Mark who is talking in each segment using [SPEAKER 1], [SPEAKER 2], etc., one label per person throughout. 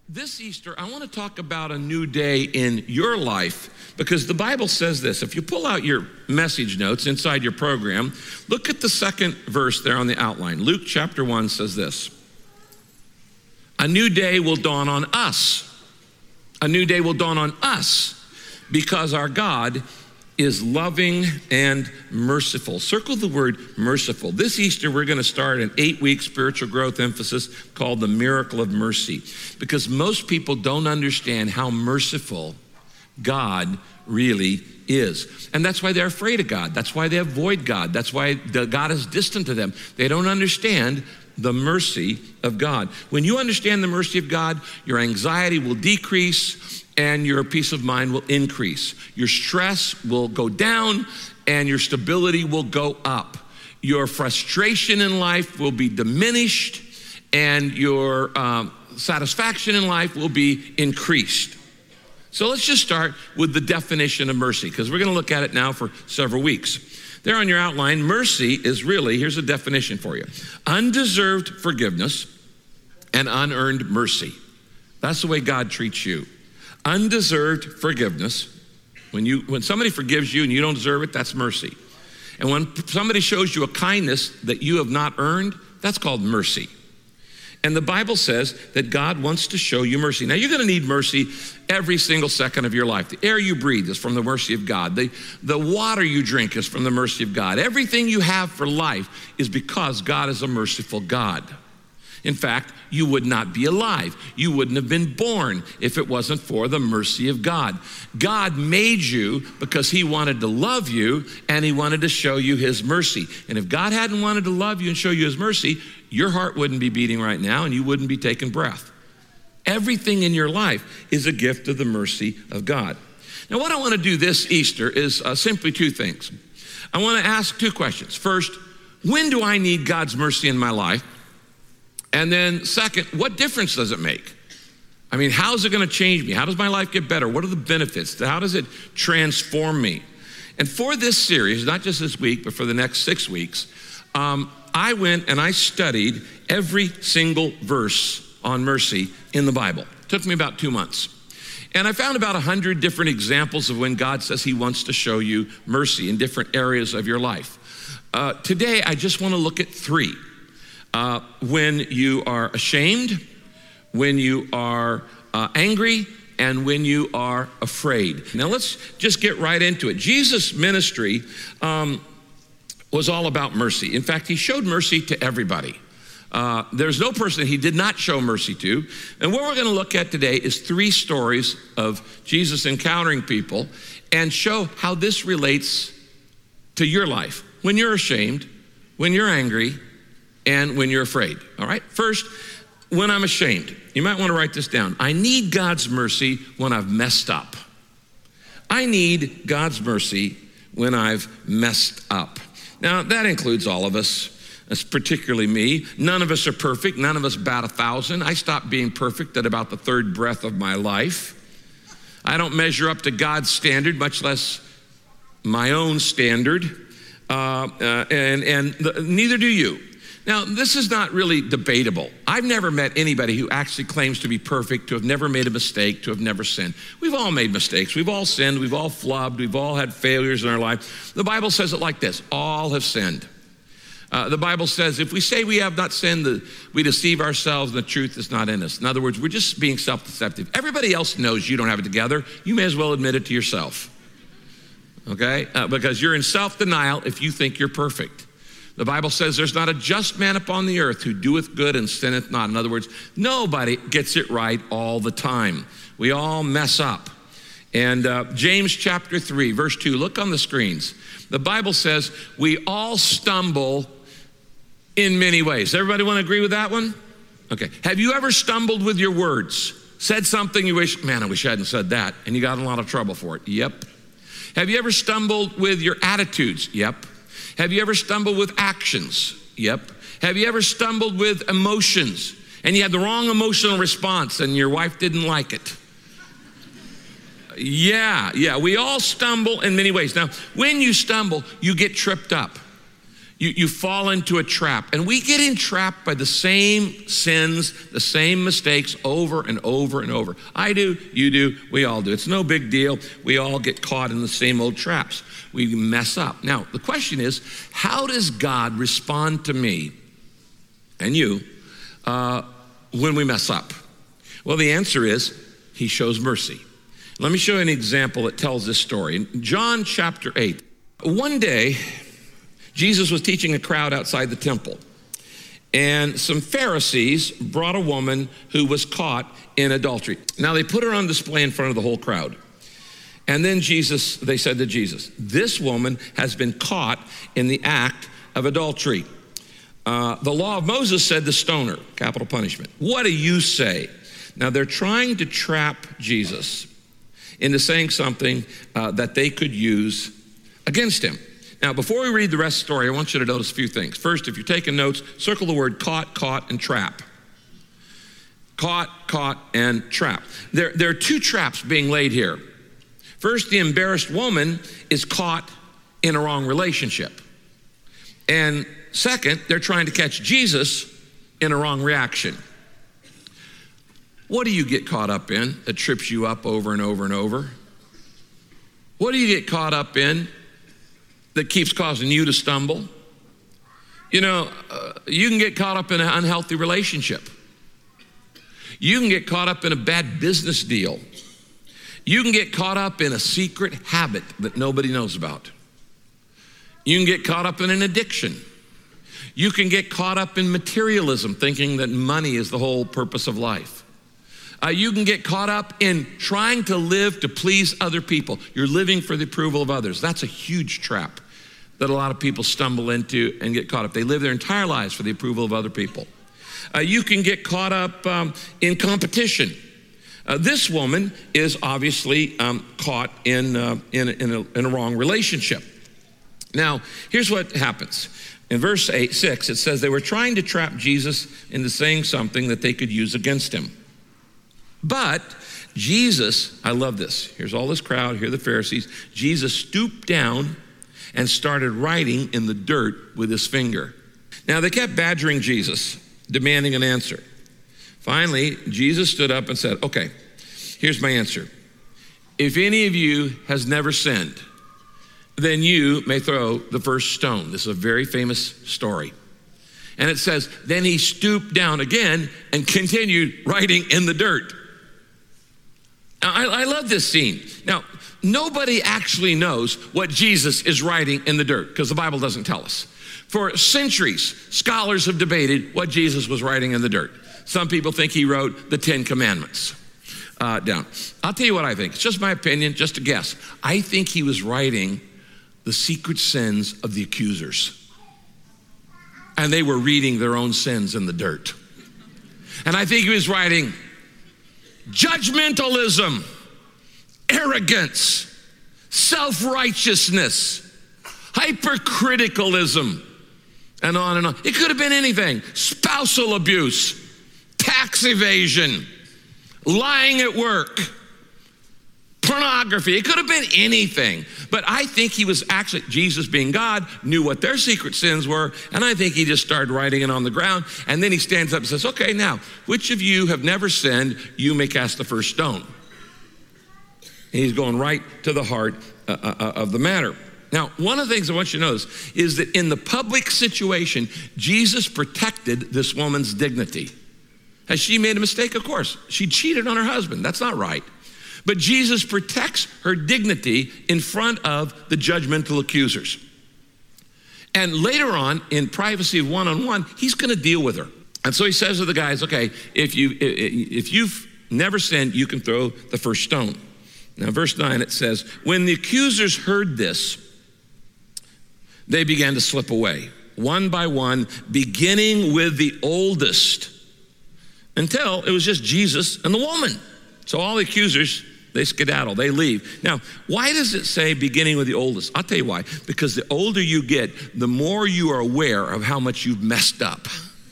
[SPEAKER 1] This Easter, I want to talk about a new day in your life because the Bible says this. If you pull out your message notes inside your program, look at the second verse there on the outline. Luke chapter 1 says this. A new day will dawn on us. A new day will dawn on us because our God is loving and merciful. Circle the word merciful. This Easter, we're going to start an 8-week spiritual growth emphasis called the miracle of mercy, because most people don't understand how merciful God really is. And that's why they're afraid of God. That's why they avoid God. That's why God is distant to them. They don't understand the mercy of God. When you understand the mercy of God, your anxiety will decrease and your peace of mind will increase. Your stress will go down and your stability will go up. Your frustration in life will be diminished and your satisfaction in life will be increased. So let's just start with the definition of mercy, because we're going to look at it now for several weeks. There on your outline, mercy is really, here's a definition for you: undeserved forgiveness and unearned mercy. That's the way God treats you. Undeserved forgiveness. When somebody forgives you and you don't deserve it, that's mercy. And when somebody shows you a kindness that you have not earned, that's called mercy. And the Bible says that God wants to show you mercy. Now, you're going to need mercy every single second of your life. The air you breathe is from the mercy of God. The water you drink is from the mercy of God. Everything you have for life is because God is a merciful God. In fact, you would not be alive. You wouldn't have been born if it wasn't for the mercy of God. God made you because he wanted to love you and he wanted to show you his mercy. And if God hadn't wanted to love you and show you his mercy, your heart wouldn't be beating right now and you wouldn't be taking breath. Everything in your life is a gift of the mercy of God. Now, what I want to do this Easter is simply two things. I want to ask two questions. First, when do I need God's mercy in my life? And then second, what difference does it make? I mean, how is it going to change me? How does my life get better? What are the benefits? How does it transform me? And for this series, not just this week, but for the next 6 weeks, I went and I studied every single verse on mercy in the Bible. It took me about 2 months. And I found about 100 different examples of when God says he wants to show you mercy in different areas of your life. Today, I just want to look at 3. When you are ashamed, when you are angry, and when you are afraid. Now let's just get right into it. Jesus' ministry was all about mercy. In fact, he showed mercy to everybody. There's no person he did not show mercy to. And what we're going to look at today is 3 stories of Jesus encountering people and show how this relates to your life. When you're ashamed, when you're angry, and when you're afraid, all right? First, when I'm ashamed. You might want to write this down. I need God's mercy when I've messed up. I need God's mercy when I've messed up. Now, that includes all of us. That's particularly me. None of us are perfect. None of us bat 1,000. I stopped being perfect at about the 3rd breath of my life. I don't measure up to God's standard, much less my own standard, neither do you. Now, this is not really debatable. I've never met anybody who actually claims to be perfect, to have never made a mistake, to have never sinned. We've all made mistakes. We've all sinned. We've all flubbed. We've all had failures in our life. The Bible says it like this: all have sinned. The Bible says if we say we have not sinned, we deceive ourselves and the truth is not in us. In other words, we're just being self-deceptive. Everybody else knows you don't have it together. You may as well admit it to yourself, okay? Because you're in self-denial if you think you're perfect. The Bible says there's not a just man upon the earth who doeth good and sinneth not. In other words, nobody gets it right all the time. We all mess up. And James chapter 3, verse 2, look on the screens. The Bible says we all stumble in many ways. Everybody want to agree with that one? Okay. Have you ever stumbled with your words? Said something you wish, man, I wish I hadn't said that, and you got in a lot of trouble for it? Yep. Have you ever stumbled with your attitudes? Yep. Have you ever stumbled with actions? Yep. Have you ever stumbled with emotions and you had the wrong emotional response and your wife didn't like it? Yeah, we all stumble in many ways. Now, when you stumble, you get tripped up. You fall into a trap. And we get entrapped by the same sins, the same mistakes over and over and over. I do, you do, we all do. It's no big deal. We all get caught in the same old traps. We mess up. Now, the question is, how does God respond to me and you when we mess up? Well, the answer is, he shows mercy. Let me show you an example that tells this story. In John chapter 8, one day, Jesus was teaching a crowd outside the temple, and some Pharisees brought a woman who was caught in adultery. Now, they put her on display in front of the whole crowd. And then they said to Jesus, this woman has been caught in the act of adultery. The law of Moses said to stone her, capital punishment. What do you say? Now, they're trying to trap Jesus into saying something that they could use against him. Now, before we read the rest of the story, I want you to notice a few things. First, if you're taking notes, circle the word caught, and trap. Caught, and trap. There are two traps being laid here. First, the embarrassed woman is caught in a wrong relationship. And second, they're trying to catch Jesus in a wrong reaction. What do you get caught up in that trips you up over and over and over? What do you get caught up in that keeps causing you to stumble? You know, you can get caught up in an unhealthy relationship. You can get caught up in a bad business deal. You can get caught up in a secret habit that nobody knows about. You can get caught up in an addiction. You can get caught up in materialism, thinking that money is the whole purpose of life. You can get caught up in trying to live to please other people. You're living for the approval of others. That's a huge trap that a lot of people stumble into and get caught up. They live their entire lives for the approval of other people. You can get caught up in competition. This woman is obviously caught in a wrong relationship. Now, here's what happens. In verse 6, it says they were trying to trap Jesus into saying something that they could use against him. But Jesus, I love this. Here's all this crowd, here are the Pharisees. Jesus stooped down and started writing in the dirt with his finger. Now, they kept badgering Jesus, demanding an answer. Finally, Jesus stood up and said, okay, here's my answer. If any of you has never sinned, then you may throw the first stone. This is a very famous story. And it says, then he stooped down again and continued writing in the dirt. Now, I love this scene. Now, nobody actually knows what Jesus is writing in the dirt because the Bible doesn't tell us. For centuries, scholars have debated what Jesus was writing in the dirt. Some people think he wrote the 10 Commandments down. I'll tell you what I think. It's just my opinion, just a guess. I think he was writing the secret sins of the accusers. And they were reading their own sins in the dirt. And I think he was writing judgmentalism, arrogance, self-righteousness, hypercriticalism, and on and on. It could have been anything. Spousal abuse, tax evasion, lying at work, pornography. It could have been anything. But I think he was actually, Jesus being God, knew what their secret sins were, and I think he just started writing it on the ground, and then he stands up and says, okay, now, which of you have never sinned? You may cast the first stone. And he's going right to the heart of the matter. Now, one of the things I want you to notice is that in the public situation, Jesus protected this woman's dignity. Has she made a mistake? Of course. She cheated on her husband. That's not right. But Jesus protects her dignity in front of the judgmental accusers. And later on, in privacy of one-on-one, he's going to deal with her. And so he says to the guys, okay, if you've never sinned, you can throw the first stone. Now, verse 9, it says, when the accusers heard this, they began to slip away, one by one, beginning with the oldest, until it was just Jesus and the woman. So all the accusers, they skedaddle, they leave. Now, why does it say beginning with the oldest? I'll tell you why. Because the older you get, the more you are aware of how much you've messed up.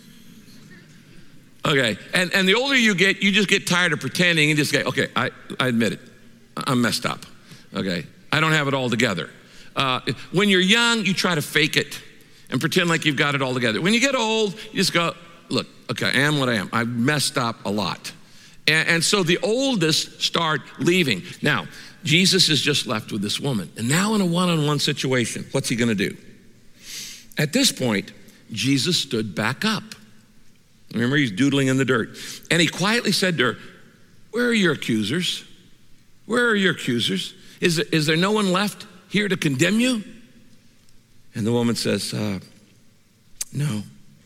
[SPEAKER 1] Okay, and the older you get, you just get tired of pretending and just go, okay, I admit it. I'm messed up. Okay, I don't have it all together. When you're young, you try to fake it. and pretend like you've got it all together. When you get old, you just go, look, okay, I am what I am. I've messed up a lot. And so the oldest start leaving. Now, Jesus is just left with this woman. And now in a one-on-one situation, what's he gonna do? At this point, Jesus stood back up. Remember, he's doodling in the dirt. And he quietly said to her, where are your accusers? Where are your accusers? Is there no one left here to condemn you? And the woman says, no,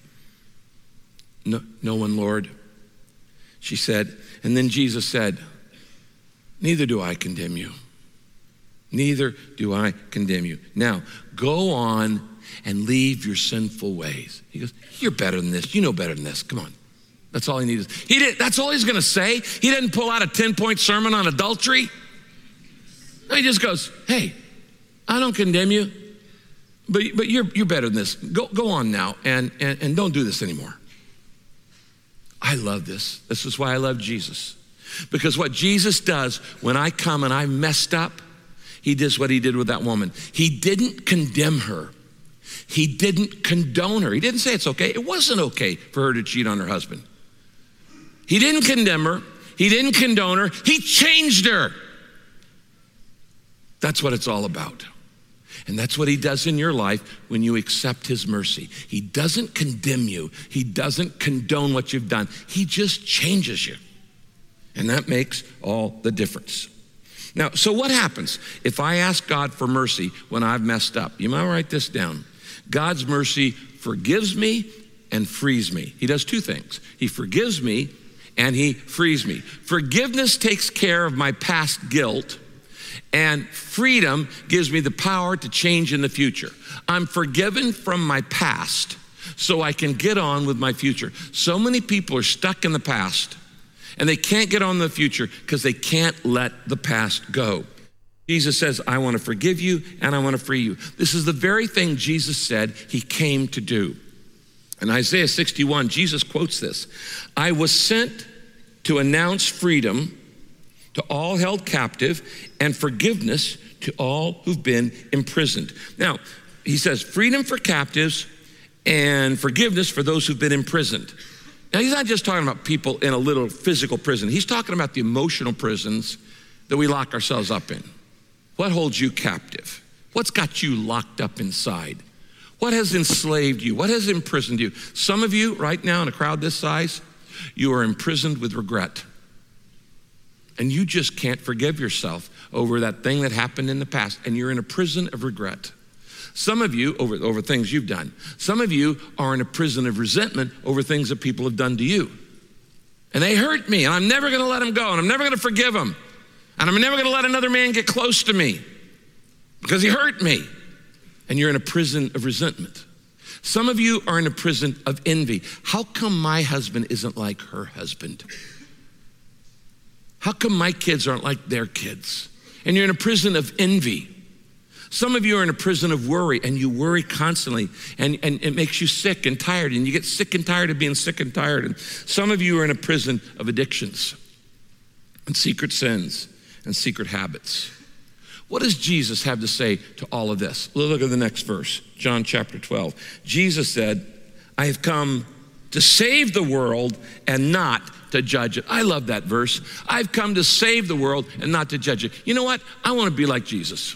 [SPEAKER 1] one, Lord. She said, and then Jesus said, neither do I condemn you. Neither do I condemn you. Now, go on and leave your sinful ways. He goes, you're better than this. You know better than this. Come on. That's all he needed. That's all he's going to say. He didn't pull out a 10-point sermon on adultery. No, he just goes, hey, I don't condemn you, but you're better than this. Go on now and don't do this anymore. I love this. This is why I love Jesus. Because what Jesus does when I come and I messed up, he does what he did with that woman. He didn't condemn her. He didn't condone her. He didn't say it's okay. It wasn't okay for her to cheat on her husband. He didn't condemn her. He didn't condone her. He changed her. That's what it's all about. And that's what he does in your life when you accept his mercy. He doesn't condemn you. He doesn't condone what you've done. He just changes you. And that makes all the difference. Now, so what happens if I ask God for mercy when I've messed up? You might write this down. God's mercy forgives me and frees me. He does two things. He forgives me and he frees me. Forgiveness takes care of my past guilt, and freedom gives me the power to change in the future. I'm forgiven from my past so I can get on with my future. So many people are stuck in the past and they can't get on in the future because they can't let the past go. Jesus says, I want to forgive you and I want to free you. This is the very thing Jesus said he came to do. In Isaiah 61, Jesus quotes this. I was sent to announce freedom to all held captive and forgiveness to all who've been imprisoned. Now, he says freedom for captives and forgiveness for those who've been imprisoned. Now, he's not just talking about people in a little physical prison. He's talking about the emotional prisons that we lock ourselves up in. What holds you captive? What's got you locked up inside? What has enslaved you? What has imprisoned you? Some of you right now in a crowd this size, you are imprisoned with regret. And you just can't forgive yourself over that thing that happened in the past, and you're in a prison of regret. Some of you over things you've done. Some of you are in a prison of resentment over things that people have done to you. And they hurt me, and I'm never gonna let them go, and I'm never gonna forgive them. And I'm never gonna let another man get close to me because he hurt me. And you're in a prison of resentment. Some of you are in a prison of envy. How come my husband isn't like her husband? How come my kids aren't like their kids? And you're in a prison of envy. Some of you are in a prison of worry, and you worry constantly, and it makes you sick and tired, and you get sick and tired of being sick and tired. And some of you are in a prison of addictions and secret sins and secret habits. What does Jesus have to say to all of this? Look at the next verse, John chapter 12. Jesus said, I have come to save the world and not to judge it. I love that verse. I've come to save the world and not to judge it. You know what? I want to be like Jesus.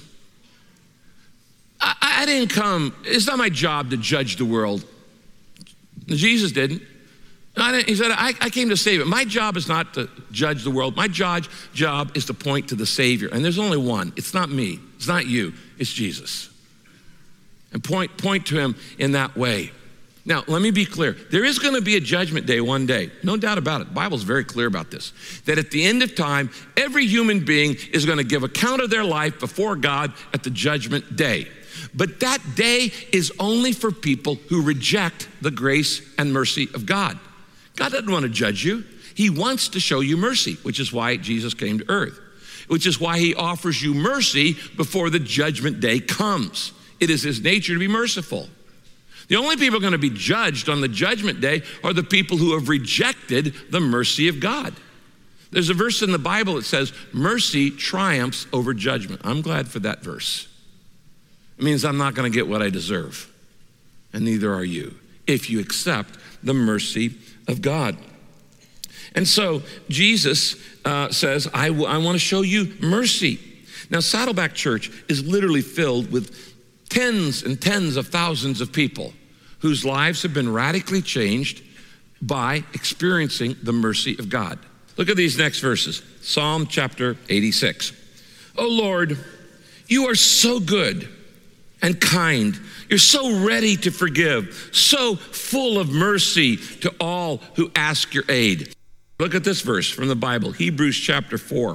[SPEAKER 1] I didn't come, it's not my job to judge the world. Jesus didn't. He said, I came to save it. My job is not to judge the world. My job is to point to the Savior. And there's only one. It's not me. It's not you. It's Jesus. And point to him in that way. Now, let me be clear. There is going to be a judgment day one day. No doubt about it. The Bible's very clear about this. That at the end of time, every human being is going to give account of their life before God at the judgment day. But that day is only for people who reject the grace and mercy of God. God doesn't want to judge you. He wants to show you mercy, which is why Jesus came to earth, which is why he offers you mercy before the judgment day comes. It is his nature to be merciful. The only people going to be judged on the judgment day are the people who have rejected the mercy of God. There's a verse in the Bible that says, mercy triumphs over judgment. I'm glad for that verse. It means I'm not going to get what I deserve. and neither are you, if you accept the mercy of God. And so Jesus says, I want to show you mercy. Now, Saddleback Church is literally filled with tens and tens of thousands of people whose lives have been radically changed by experiencing the mercy of God. Look at these next verses. Psalm chapter 86. Oh Lord, you are so good and kind. You're so ready to forgive, so full of mercy to all who ask your aid. Look at this verse from the Bible, Hebrews chapter 4.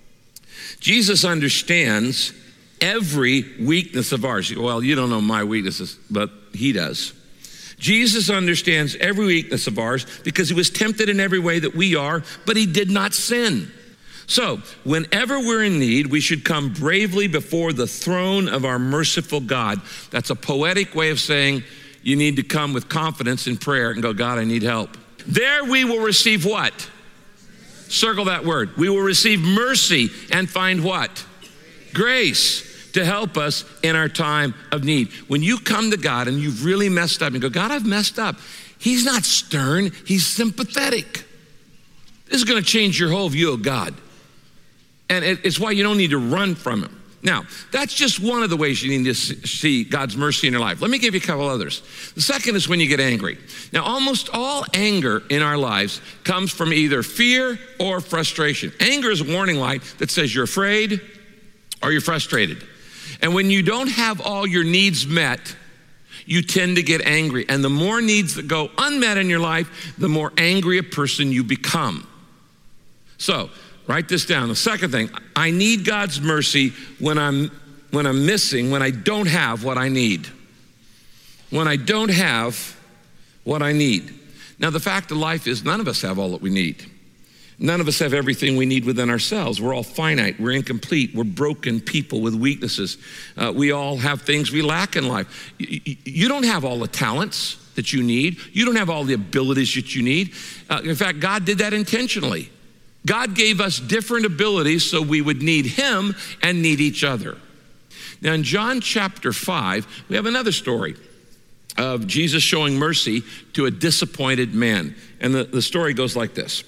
[SPEAKER 1] Jesus understands every weakness of ours. Well, you don't know my weaknesses, but he does. Jesus understands every weakness of ours because he was tempted in every way that we are, but he did not sin. So, whenever we're in need, we should come bravely before the throne of our merciful God. That's a poetic way of saying you need to come with confidence in prayer and go, God, I need help. There we will receive what? Circle that word. We will receive mercy and find what? Grace to help us in our time of need. When you come to God and you've really messed up and go, God, I've messed up. He's not stern, he's sympathetic. This is gonna change your whole view of God. And it's why you don't need to run from him. Now, that's just one of the ways you need to see God's mercy in your life. Let me give you a couple others. The second is when you get angry. Now, almost all anger in our lives comes from either fear or frustration. Anger is a warning light that says you're afraid or you're frustrated. And when you don't have all your needs met, you tend to get angry. And the more needs that go unmet in your life, the more angry a person you become. So, write this down. The second thing, I need God's mercy when I'm missing, when I don't have what I need. When I don't have what I need. Now, the fact of life is none of us have all that we need. None of us have everything we need within ourselves. We're all finite, we're incomplete, we're broken people with weaknesses. We all have things we lack in life. You don't have all the talents that you need. You don't have all the abilities that you need. In fact, God did that intentionally. God gave us different abilities so we would need him and need each other. Now in John chapter 5, we have another story of Jesus showing mercy to a disappointed man. And the story goes like this.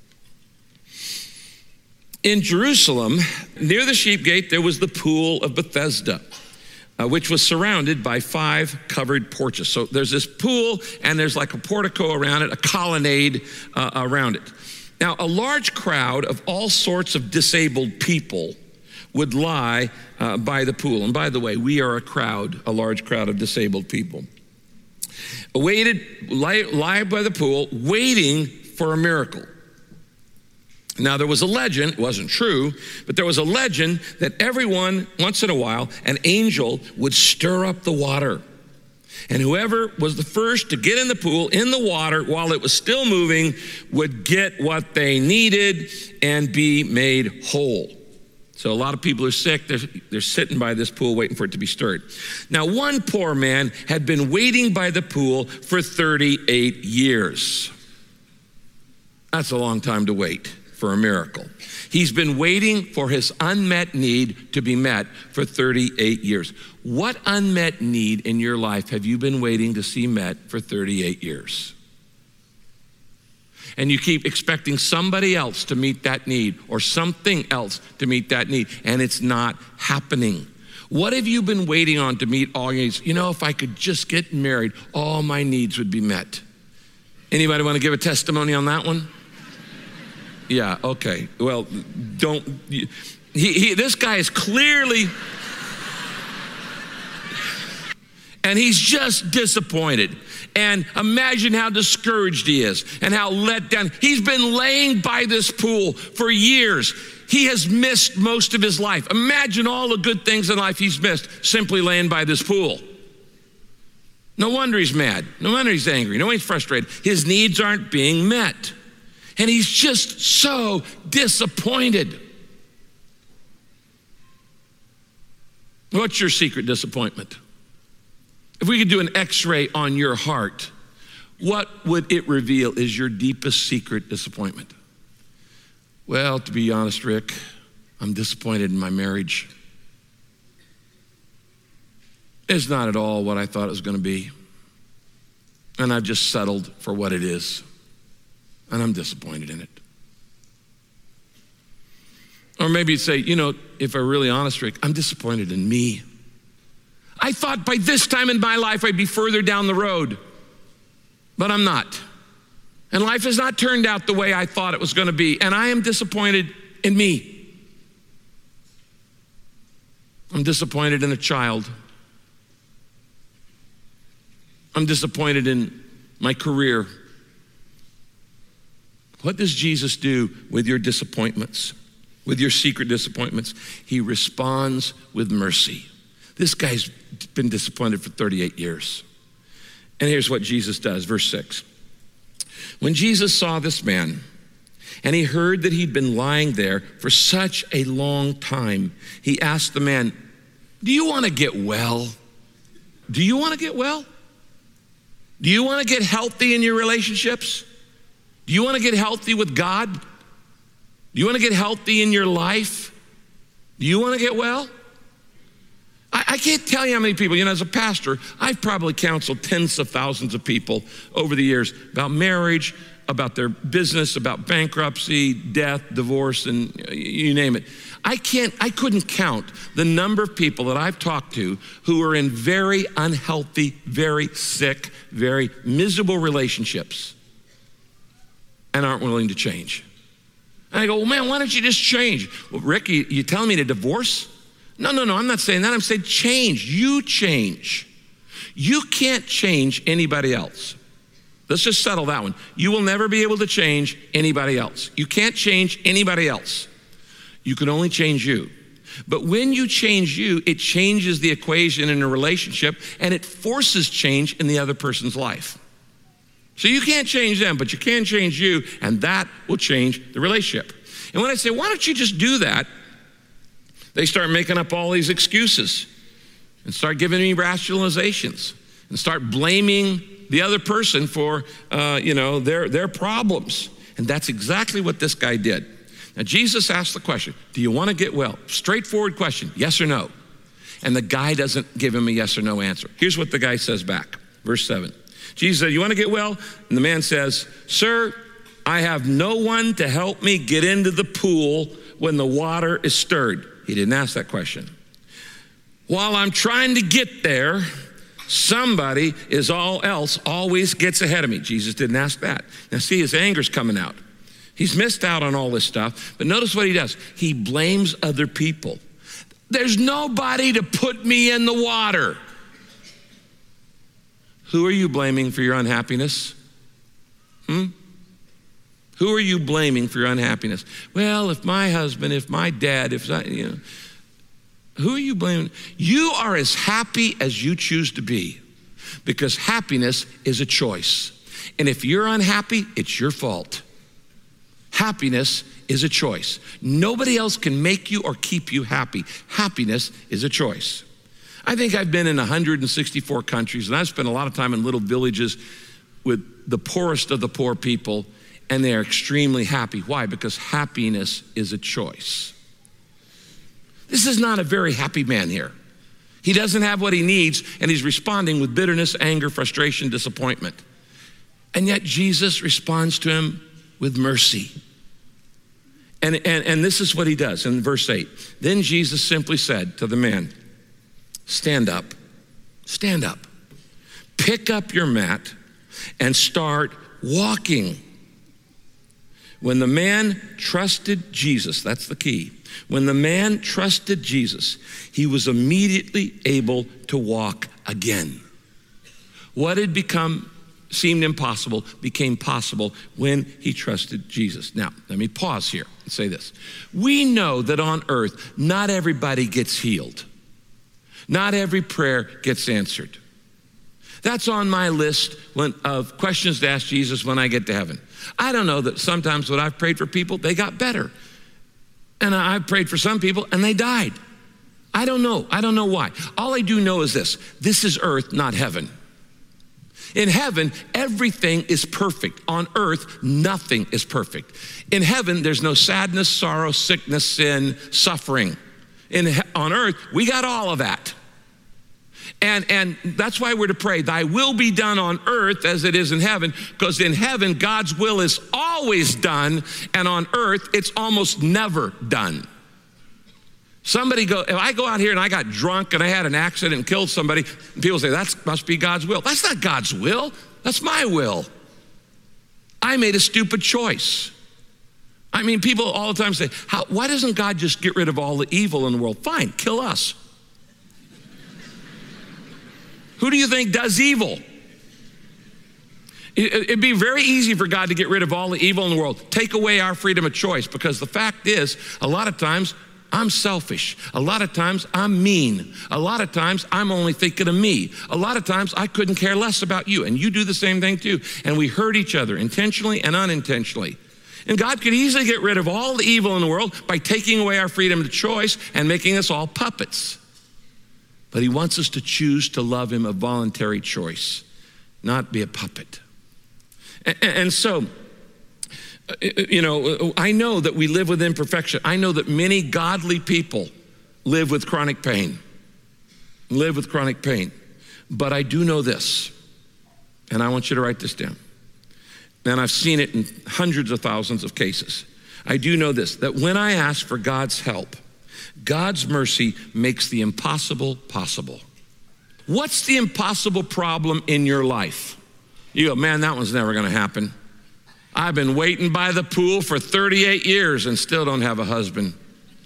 [SPEAKER 1] In Jerusalem, near the sheep gate, there was the pool of Bethesda, which was surrounded by 5 covered porches. So there's this pool and there's like a portico around it, a colonnade around it. Now, a large crowd of all sorts of disabled people would lie by the pool. And by the way, we are a large crowd of disabled people. Lie by the pool, waiting for a miracle. Now, there was a legend, it wasn't true, but there was a legend that once in a while, an angel would stir up the water. And whoever was the first to get in the pool, in the water, while it was still moving, would get what they needed and be made whole. So a lot of people are sick. They're sitting by this pool waiting for it to be stirred. Now, one poor man had been waiting by the pool for 38 years. That's a long time to wait for a miracle. He's been waiting for his unmet need to be met for 38 years. What unmet need in your life have you been waiting to see met for 38 years? And you keep expecting somebody else to meet that need or something else to meet that need, and it's not happening. What have you been waiting on to meet all your needs? You know, if I could just get married, all my needs would be met. Anybody want to give a testimony on that one? Yeah, okay. Well, this guy is clearly, and he's just disappointed. And imagine how discouraged he is and how let down. He's been laying by this pool for years. He has missed most of his life. Imagine all the good things in life he's missed simply laying by this pool. No wonder he's mad. No wonder he's angry. No wonder he's frustrated. His needs aren't being met. And he's just so disappointed. What's your secret disappointment? If we could do an x-ray on your heart, what would it reveal is your deepest secret disappointment? Well, to be honest, Rick, I'm disappointed in my marriage. It's not at all what I thought it was going to be. and I've just settled for what it is, and I'm disappointed in it. Or maybe you'd say, if I'm really honest, Rick, I'm disappointed in me. I thought by this time in my life I'd be further down the road, but I'm not. And life has not turned out the way I thought it was going to be, and I am disappointed in me. I'm disappointed in a child. I'm disappointed in my career. What does Jesus do with your disappointments, with your secret disappointments? He responds with mercy. This guy's been disappointed for 38 years. And here's what Jesus does, verse 6. When Jesus saw this man, and he heard that he'd been lying there for such a long time, he asked the man, do you want to get well? Do you want to get well? Do you want to get healthy in your relationships? Do you want to get healthy with God? Do you want to get healthy in your life? Do you want to get well? I can't tell you how many people, as a pastor, I've probably counseled tens of thousands of people over the years about marriage, about their business, about bankruptcy, death, divorce, and you name it. I couldn't count the number of people that I've talked to who are in very unhealthy, very sick, very miserable relationships and aren't willing to change. And I go, well, man, why don't you just change? Well, Rick, you telling me to divorce? No, I'm not saying that. I'm saying change. You change. You can't change anybody else. Let's just settle that one. You will never be able to change anybody else. You can't change anybody else. You can only change you. But when you change you, it changes the equation in a relationship, and it forces change in the other person's life. So you can't change them, but you can change you, and that will change the relationship. And when I say, why don't you just do that? They start making up all these excuses and start giving me rationalizations and start blaming the other person for, their problems. And that's exactly what this guy did. Now, Jesus asked the question, do you want to get well? Straightforward question, yes or no? And the guy doesn't give him a yes or no answer. Here's what the guy says back, verse 7. Jesus said, you want to get well? And the man says, sir, I have no one to help me get into the pool when the water is stirred. He didn't ask that question. While I'm trying to get there, somebody else always gets ahead of me. Jesus didn't ask that. Now see, his anger's coming out. He's missed out on all this stuff, but notice what he does. He blames other people. There's nobody to put me in the water. Who are you blaming for your unhappiness? Who are you blaming for your unhappiness? Well, if my husband, if my dad, who are you blaming? You are as happy as you choose to be, because happiness is a choice. And if you're unhappy, it's your fault. Happiness is a choice. Nobody else can make you or keep you happy. Happiness is a choice. I think I've been in 164 countries, and I've spent a lot of time in little villages with the poorest of the poor people, and they are extremely happy. Why? Because happiness is a choice. This is not a very happy man here. He doesn't have what he needs, and he's responding with bitterness, anger, frustration, disappointment. And yet Jesus responds to him with mercy. And this is what he does in verse 8. Then Jesus simply said to the man, stand up, pick up your mat and start walking. When the man trusted Jesus, that's the key. When the man trusted Jesus, he was immediately able to walk again. What had seemed impossible became possible when he trusted Jesus. Now, let me pause here and say this. We know that on earth, not everybody gets healed. Not every prayer gets answered. That's on my list of questions to ask Jesus when I get to heaven. I don't know that sometimes when I've prayed for people, they got better. And I've prayed for some people and they died. I don't know. I don't know why. All I do know is this. This is earth, not heaven. In heaven, everything is perfect. On earth, nothing is perfect. In heaven, there's no sadness, sorrow, sickness, sin, suffering. On earth, we got all of that. And that's why we're to pray, thy will be done on earth as it is in heaven, because in heaven, God's will is always done, and on earth, it's almost never done. If I go out here and I got drunk and I had an accident and killed somebody, people say, that must be God's will. That's not God's will. That's my will. I made a stupid choice. I mean, people all the time say, why doesn't God just get rid of all the evil in the world? Fine, kill us. Who do you think does evil? It'd be very easy for God to get rid of all the evil in the world. Take away our freedom of choice, because the fact is, a lot of times, I'm selfish. A lot of times I'm mean. A lot of times I'm only thinking of me. A lot of times I couldn't care less about you, and you do the same thing too. And we hurt each other intentionally and unintentionally. And God could easily get rid of all the evil in the world by taking away our freedom of choice and making us all puppets. But he wants us to choose to love him, a voluntary choice, not be a puppet. And so, I know that we live with imperfection. I know that many godly people live with chronic pain. But I do know this, and I want you to write this down. And I've seen it in hundreds of thousands of cases. I do know this, that when I ask for God's help, God's mercy makes the impossible possible. What's the impossible problem in your life? You go, man, that one's never gonna happen. I've been waiting by the pool for 38 years and still don't have a husband.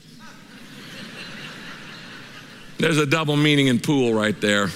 [SPEAKER 1] There's a double meaning in pool right there.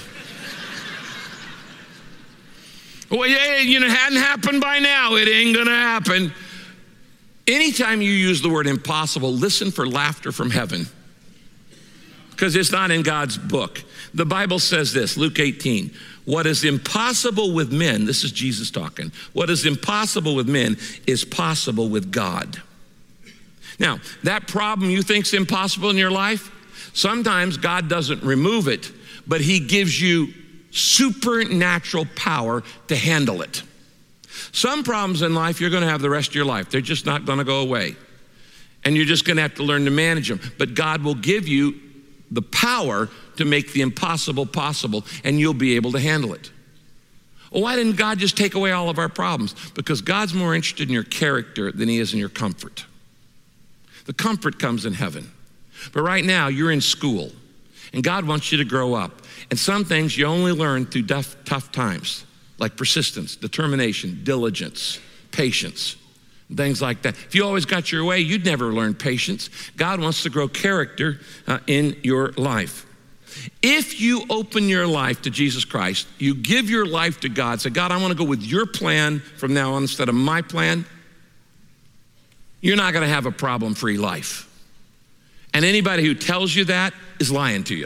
[SPEAKER 1] Well, yeah, it hadn't happened by now. It ain't gonna happen. Anytime you use the word impossible, listen for laughter from heaven, because it's not in God's book. The Bible says this, Luke 18, what is impossible with men, this is Jesus talking, what is impossible with men is possible with God. Now, that problem you think's impossible in your life, sometimes God doesn't remove it, but he gives you supernatural power to handle it. Some problems in life you're gonna have the rest of your life. They're just not gonna go away. And you're just gonna have to learn to manage them. But God will give you the power to make the impossible possible, and you'll be able to handle it. Well, why didn't God just take away all of our problems? Because God's more interested in your character than he is in your comfort. The comfort comes in heaven. But right now, you're in school, and God wants you to grow up. And some things you only learn through tough times, like persistence, determination, diligence, patience, things like that. If you always got your way, you'd never learn patience. God wants to grow character in your life. If you open your life to Jesus Christ, you give your life to God, say, God, I want to go with your plan from now on instead of my plan, you're not going to have a problem-free life. And anybody who tells you that is lying to you.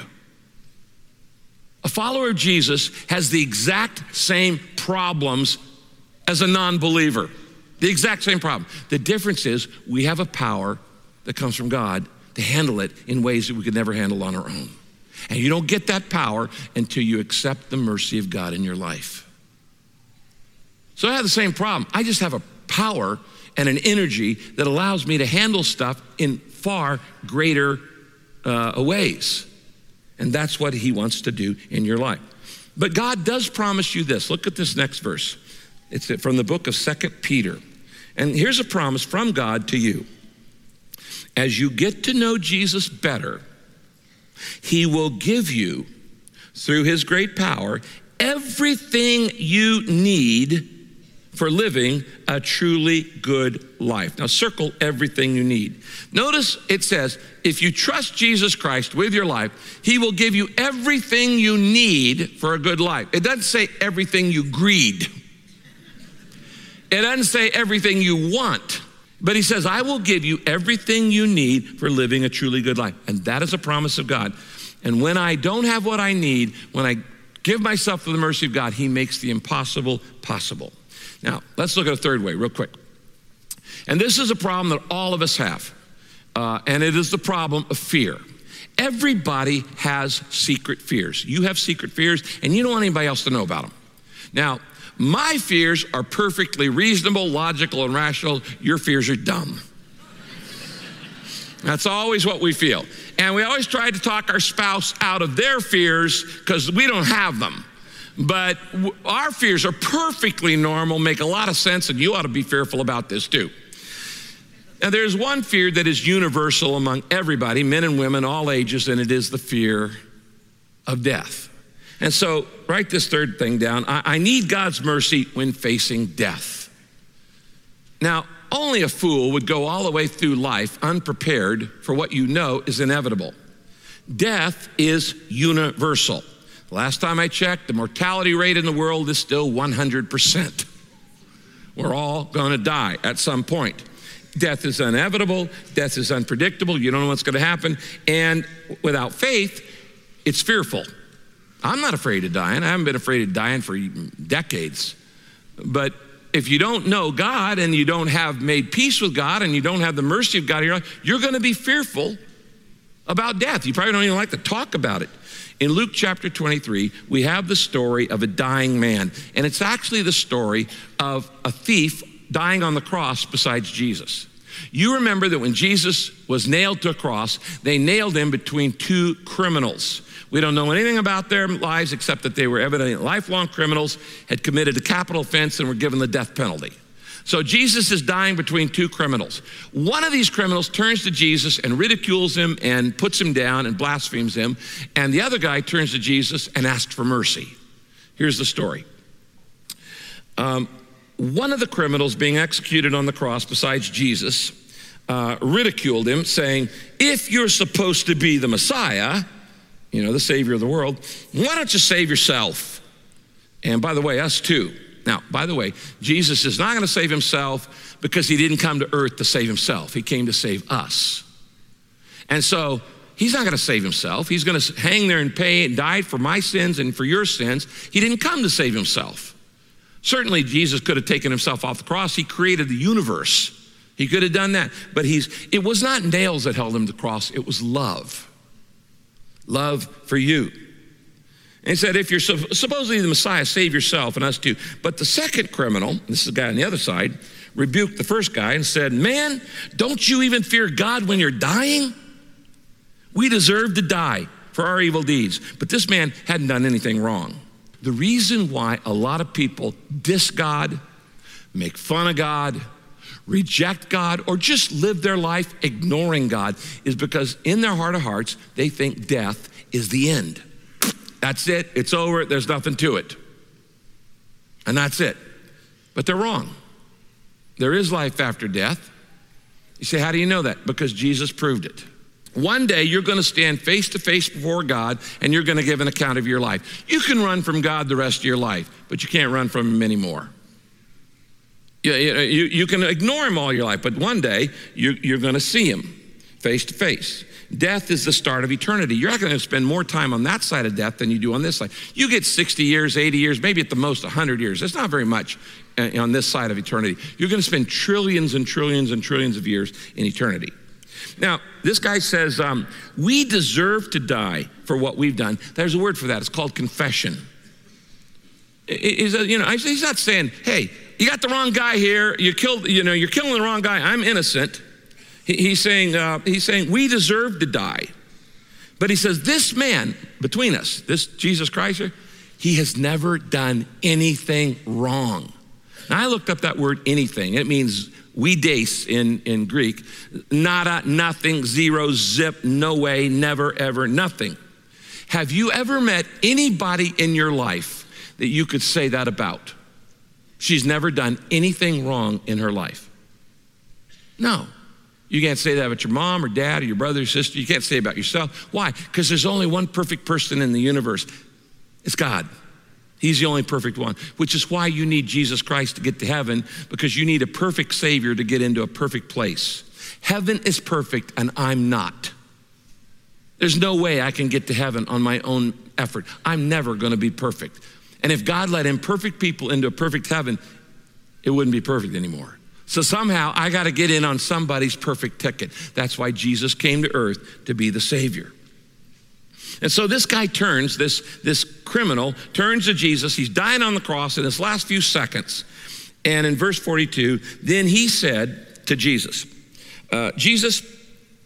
[SPEAKER 1] A follower of Jesus has the exact same problems as a non-believer. The exact same problem. The difference is we have a power that comes from God to handle it in ways that we could never handle on our own. And you don't get that power until you accept the mercy of God in your life. So I have the same problem. I just have a power and an energy that allows me to handle stuff in far greater ways. And that's what he wants to do in your life. But God does promise you this. Look at this next verse. It's from the book of 2 Peter. And here's a promise from God to you. As you get to know Jesus better, he will give you, through his great power, everything you need for living a truly good life. Now circle everything you need. Notice it says, if you trust Jesus Christ with your life, he will give you everything you need for a good life. It doesn't say everything you greed. It doesn't say everything you want, but he says, I will give you everything you need for living a truly good life. And that is a promise of God. And when I don't have what I need, when I give myself to the mercy of God, he makes the impossible possible. Now, let's look at a third way real quick. And this is a problem that all of us have, and it is the problem of fear. Everybody has secret fears. You have secret fears, and you don't want anybody else to know about them. Now, my fears are perfectly reasonable, logical, and rational. Your fears are dumb. That's always what we feel. And we always try to talk our spouse out of their fears because we don't have them. But our fears are perfectly normal, make a lot of sense, and you ought to be fearful about this too. Now, there's one fear that is universal among everybody, men and women, all ages, and it is the fear of death. And so, write this third thing down. I need God's mercy when facing death. Now, only a fool would go all the way through life unprepared for what you know is inevitable. Death is universal. Last time I checked, the mortality rate in the world is still 100%. We're all going to die at some point. Death is inevitable. Death is unpredictable. You don't know what's going to happen. And without faith, it's fearful. I'm not afraid of dying. I haven't been afraid of dying for decades. But if you don't know God and you don't have made peace with God and you don't have the mercy of God in your life, you're going to be fearful about death. You probably don't even like to talk about it. In Luke chapter 23, we have the story of a dying man. And it's actually the story of a thief dying on the cross besides Jesus. You remember that when Jesus was nailed to a cross, they nailed him between two criminals. We don't know anything about their lives except that they were evidently lifelong criminals, had committed a capital offense, and were given the death penalty. So Jesus is dying between two criminals. One of these criminals turns to Jesus and ridicules him and puts him down and blasphemes him. And the other guy turns to Jesus and asks for mercy. Here's the story. One of the criminals being executed on the cross besides Jesus ridiculed him, saying, if you're supposed to be the Messiah, you know, the Savior of the world, why don't you save yourself? And by the way, us too. Now, by the way, Jesus is not going to save himself because he didn't come to earth to save himself. He came to save us. And so he's not going to save himself. He's going to hang there and pay and die for my sins and for your sins. He didn't come to save himself. Certainly, Jesus could have taken himself off the cross. He created the universe. He could have done that. But it was not nails that held him to the cross. It was love. Love for you. And he said, if you're supposedly the Messiah, save yourself and us too. But the second criminal, this is the guy on the other side, rebuked the first guy and said, man, don't you even fear God when you're dying? We deserve to die for our evil deeds. But this man hadn't done anything wrong. The reason why a lot of people diss God, make fun of God, reject God, or just live their life ignoring God is because in their heart of hearts, they think death is the end. That's it, it's over, there's nothing to it. And that's it. But they're wrong. There is life after death. You say, how do you know that? Because Jesus proved it. One day you're going to stand face to face before God and you're going to give an account of your life. You can run from God the rest of your life, but you can't run from him anymore. You can ignore him all your life, but one day you're going to see him face to face. Death is the start of eternity. You're not going to spend more time on that side of death than you do on this side. You get 60 years, 80 years, maybe at the most 100 years. That's not very much on this side of eternity. You're going to spend trillions and trillions and trillions of years in eternity. Now, this guy says, we deserve to die for what we've done. There's a word for that. It's called confession. He's not saying, hey, you got the wrong guy here. You're killing the wrong guy. I'm innocent. He's saying we deserve to die. But he says this man between us, this Jesus Christ, he has never done anything wrong. Now I looked up that word anything. It means ouides in Greek. Nada, nothing, zero, zip, no way, never, ever, nothing. Have you ever met anybody in your life that you could say that about? She's never done anything wrong in her life. No. You can't say that about your mom or dad or your brother or sister. You can't say it about yourself. Why? Because there's only one perfect person in the universe. It's God. He's the only perfect one, which is why you need Jesus Christ to get to heaven, because you need a perfect Savior to get into a perfect place. Heaven is perfect and I'm not. There's no way I can get to heaven on my own effort. I'm never going to be perfect. And if God let imperfect people into a perfect heaven, it wouldn't be perfect anymore. So somehow I got to get in on somebody's perfect ticket. That's why Jesus came to earth, to be the Savior. And so this guy turns, this criminal turns to Jesus. He's dying on the cross in his last few seconds. And in verse 42, then he said to Jesus, Jesus,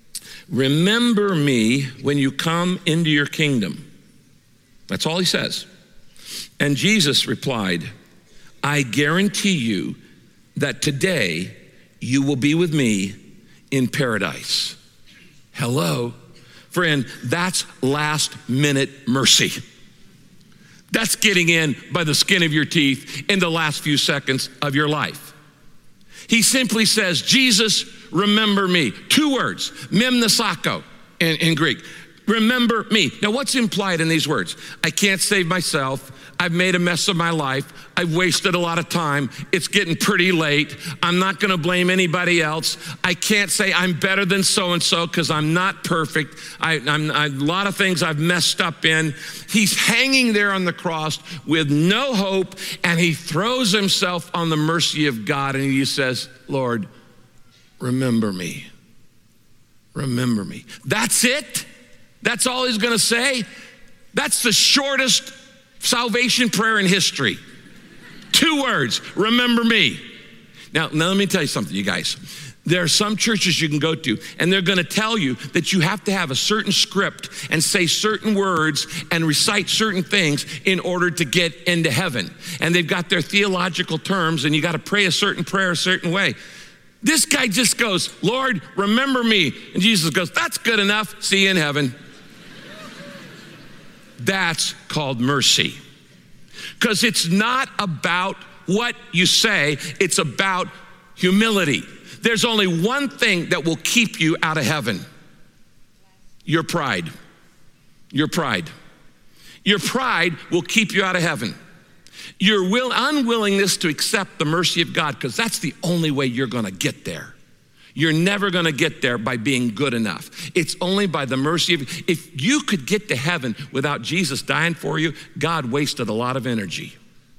[SPEAKER 1] remember me when you come into your kingdom. That's all he says. And Jesus replied, I guarantee you that today you will be with me in paradise. Hello? Friend, that's last minute mercy. That's getting in by the skin of your teeth in the last few seconds of your life. He simply says, Jesus, remember me. 2 words, memnesako in Greek. Remember me. Now, what's implied in these words? I can't save myself. I've made a mess of my life. I've wasted a lot of time. It's getting pretty late. I'm not going to blame anybody else. I can't say I'm better than so-and-so because I'm not perfect. A lot of things I've messed up in. He's hanging there on the cross with no hope, and he throws himself on the mercy of God, and he says, Lord, remember me. Remember me. That's it? That's all he's going to say? That's the shortest salvation prayer in history. 2 words, remember me. Now let me tell you something, you guys. There are some churches you can go to, and they're going to tell you that you have to have a certain script and say certain words and recite certain things in order to get into heaven. And they've got their theological terms, and you got to pray a certain prayer a certain way. This guy just goes, Lord, remember me. And Jesus goes, that's good enough. See you in heaven. That's called mercy. Because it's not about what you say, it's about humility. There's only one thing that will keep you out of heaven. Your pride. Your pride. Your pride will keep you out of heaven. Your unwillingness to accept the mercy of God, because that's the only way you're going to get there. You're never going to get there by being good enough. It's only by the mercy of, if you could get to heaven without Jesus dying for you, God wasted a lot of energy.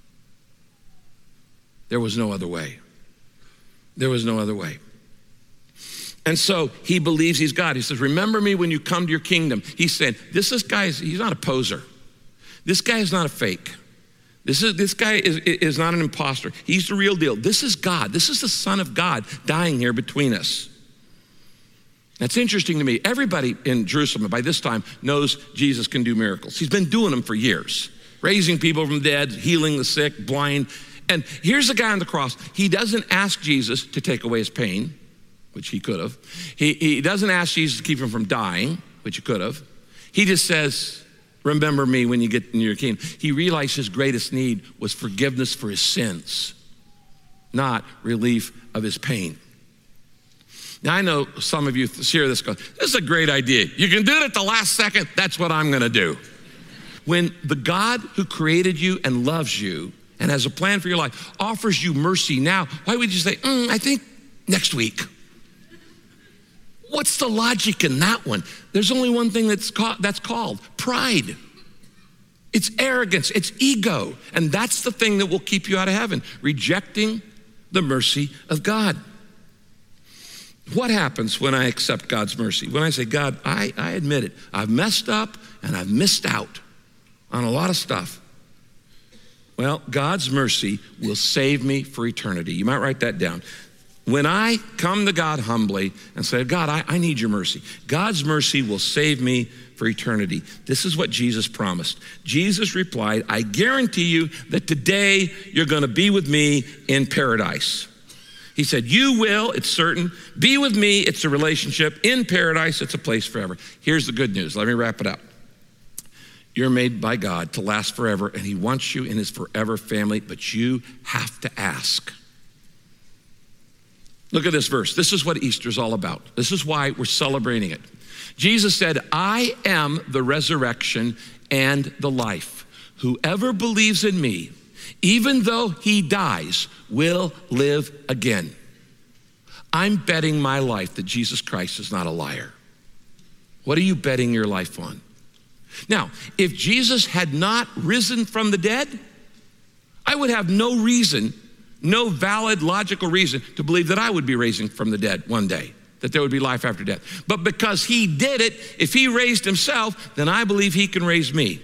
[SPEAKER 1] There was no other way. There was no other way. And so he believes he's God. He says, remember me when you come to your kingdom. He said, this guy, he's not a poser. This guy is not a fake. This guy is not an imposter. He's the real deal. This is God. This is the Son of God dying here between us. That's interesting to me. Everybody in Jerusalem by this time knows Jesus can do miracles. He's been doing them for years, raising people from the dead, healing the sick, blind. And here's the guy on the cross. He doesn't ask Jesus to take away his pain, which he could have. He doesn't ask Jesus to keep him from dying, which he could have. He just says, remember me when you get in your kingdom. He realized his greatest need was forgiveness for his sins, not relief of his pain. Now, I know some of you hear this go, this is a great idea. You can do it at the last second. That's what I'm going to do. When the God who created you and loves you and has a plan for your life offers you mercy now, why would you say, I think next week? What's the logic in that one? There's only one thing that's called pride. It's arrogance, it's ego. And that's the thing that will keep you out of heaven, rejecting the mercy of God. What happens when I accept God's mercy? When I say, God, I admit it. I've messed up and I've missed out on a lot of stuff. Well, God's mercy will save me for eternity. You might write that down. When I come to God humbly and say, God, I need your mercy, God's mercy will save me for eternity. This is what Jesus promised. Jesus replied, I guarantee you that today you're going to be with me in paradise. He said, you will, it's certain. Be with me, it's a relationship. In paradise, it's a place forever. Here's the good news. Let me wrap it up. You're made by God to last forever, and he wants you in his forever family, but you have to ask. Look at this verse. This is what Easter's all about. This is why we're celebrating it. Jesus said, I am the resurrection and the life. Whoever believes in me, even though he dies, will live again. I'm betting my life that Jesus Christ is not a liar. What are you betting your life on? Now, if Jesus had not risen from the dead, I would have no reason, no valid, logical reason to believe that I would be raising from the dead one day, that there would be life after death. But because he did it, if he raised himself, then I believe he can raise me.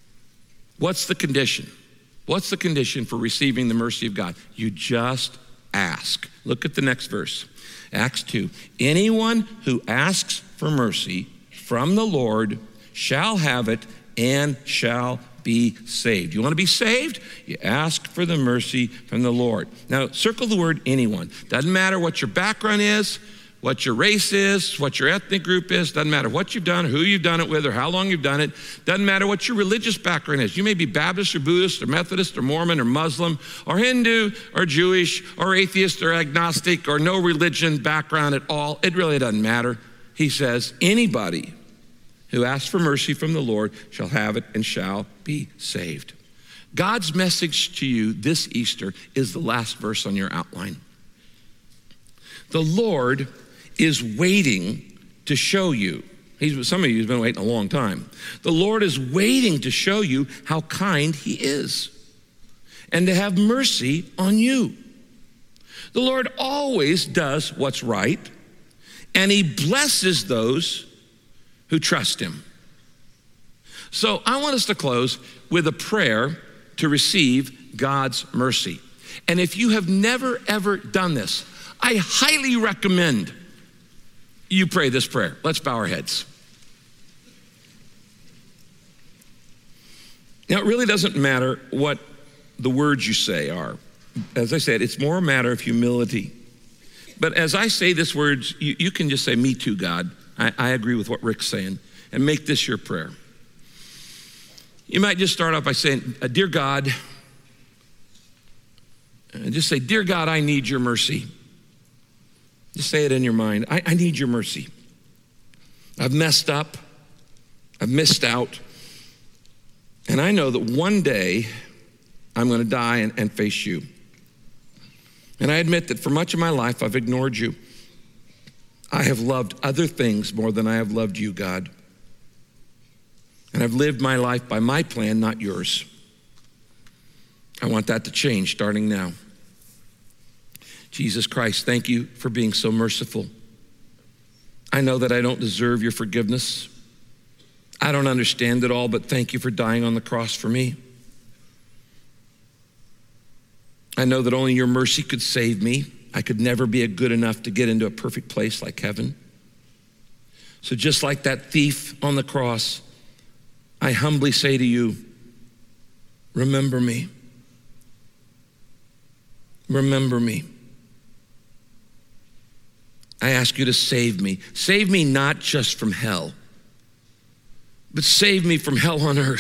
[SPEAKER 1] What's the condition? What's the condition for receiving the mercy of God? You just ask. Look at the next verse. Acts 2. Anyone who asks for mercy from the Lord shall have it and shall be saved. You want to be saved? You ask for the mercy from the Lord. Now, circle the word anyone. Doesn't matter what your background is, what your race is, what your ethnic group is. Doesn't matter what you've done, who you've done it with, or how long you've done it. Doesn't matter what your religious background is. You may be Baptist or Buddhist or Methodist or Mormon or Muslim or Hindu or Jewish or atheist or agnostic or no religion background at all. It really doesn't matter. He says, anybody who asks for mercy from the Lord shall have it and shall be saved. God's message to you this Easter is the last verse on your outline. The Lord is waiting to show you. Some of you have been waiting a long time. The Lord is waiting to show you how kind he is and to have mercy on you. The Lord always does what's right, and he blesses those who trust him. So I want us to close with a prayer to receive God's mercy. And if you have never, ever done this, I highly recommend you pray this prayer. Let's bow our heads. Now, it really doesn't matter what the words you say are. As I said, it's more a matter of humility. But as I say these words, you can just say, me too, God. I agree with what Rick's saying, and make this your prayer. You might just start off by saying, dear God, just say, dear God, I need your mercy. Just say it in your mind. I need your mercy. I've messed up. I've missed out. And I know that one day I'm going to die and face you. And I admit that for much of my life, I've ignored you. I have loved other things more than I have loved you, God. And I've lived my life by my plan, not yours. I want that to change starting now. Jesus Christ, thank you for being so merciful. I know that I don't deserve your forgiveness. I don't understand it all, but thank you for dying on the cross for me. I know that only your mercy could save me. I could never be good enough to get into a perfect place like heaven. So just like that thief on the cross, I humbly say to you, remember me. Remember me. I ask you to save me. Save me not just from hell, but save me from hell on earth.